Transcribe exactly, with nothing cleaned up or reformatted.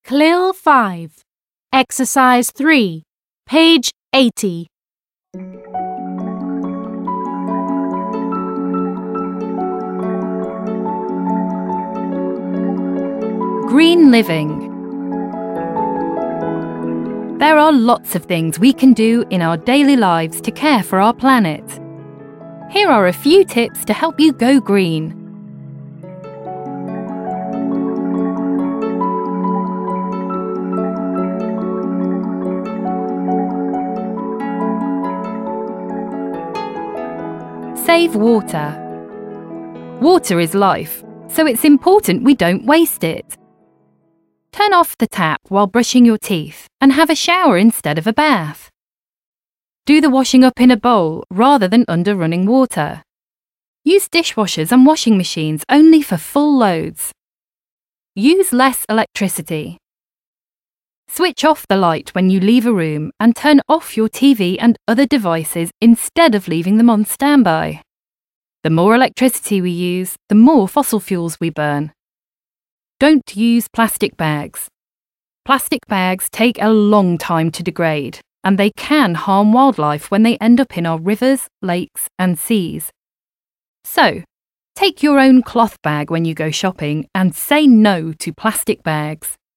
C L I L five, Exercise three, page eighty. Green living. There are lots of things we can do in our daily lives to care for our planet. Here are a few tips to help you go green. Save water. Water is life, so it's important we don't waste it. Turn off the tap while brushing your teeth and have a shower instead of a bath. Do the washing up in a bowl rather than under running water. Use dishwashers and washing machines only for full loads. Use less electricity. Switch off the light when you leave a room and turn off your T V and other devices instead of leaving them on standby. The more electricity we use, the more fossil fuels we burn. Don't use plastic bags. Plastic bags take a long time to degrade, and they can harm wildlife when they end up in our rivers, lakes, and seas. So, take your own cloth bag when you go shopping and say no to plastic bags.